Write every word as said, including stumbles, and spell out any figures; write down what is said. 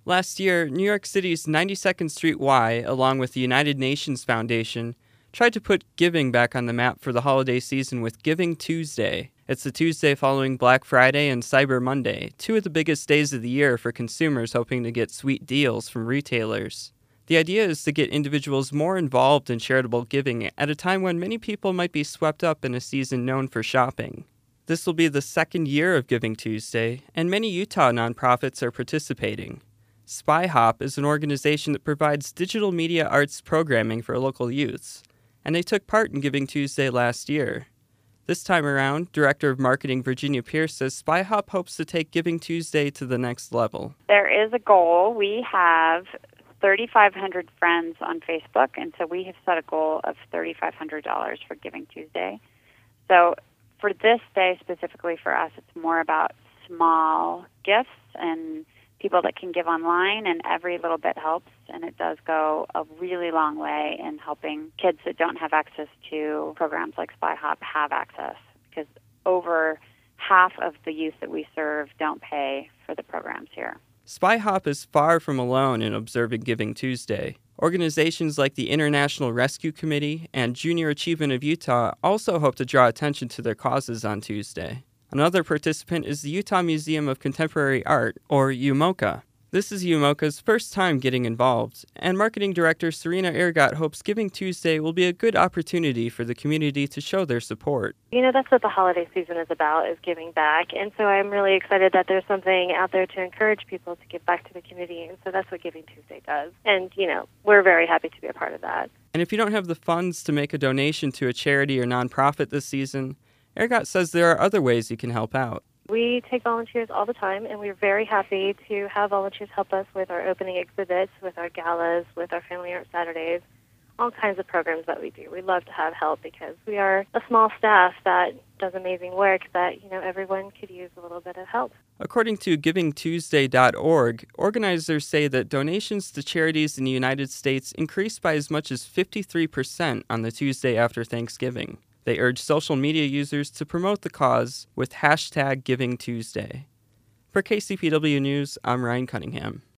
Last year, New York City's ninety-second Street Y, along with the United Nations Foundation, tried to put giving back on the map for the holiday season with Giving Tuesday. It's the Tuesday following Black Friday and Cyber Monday, two of the biggest days of the year for consumers hoping to get sweet deals from retailers. The idea is to get individuals more involved in charitable giving at a time when many people might be swept up in a season known for shopping. This will be the second year of Giving Tuesday, and many Utah nonprofits are participating. SpyHop is an organization that provides digital media arts programming for local youths, and they took part in Giving Tuesday last year. This time around, Director of Marketing Virginia Pierce says SpyHop hopes to take Giving Tuesday to the next level. There is a goal. We have thirty-five hundred friends on Facebook, and so we have set a goal of three thousand five hundred dollars for Giving Tuesday. So for this day specifically for us, it's more about small gifts and people that can give online, and every little bit helps, and it does go a really long way in helping kids that don't have access to programs like SpyHop have access, because over half of the youth that we serve don't pay for the programs here. SpyHop is far from alone in observing Giving Tuesday. Organizations like the International Rescue Committee and Junior Achievement of Utah also hope to draw attention to their causes on Tuesday. Another participant is the Utah Museum of Contemporary Art, or UMOCA. This is UMOCA's first time getting involved, and Marketing Director Serena Ergott hopes Giving Tuesday will be a good opportunity for the community to show their support. You know, that's what the holiday season is about, is giving back, and so I'm really excited that there's something out there to encourage people to give back to the community, and so that's what Giving Tuesday does. And, you know, we're very happy to be a part of that. And if you don't have the funds to make a donation to a charity or nonprofit this season, Ergott says there are other ways you can help out. We take volunteers all the time, and we're very happy to have volunteers help us with our opening exhibits, with our galas, with our Family Art Saturdays, all kinds of programs that we do. We love to have help because we are a small staff that does amazing work that, you know, everyone could use a little bit of help. According to giving tuesday dot org, organizers say that donations to charities in the United States increased by as much as fifty-three percent on the Tuesday after Thanksgiving. They urge social media users to promote the cause with hashtag Giving Tuesday. For K C P W News, I'm Ryan Cunningham.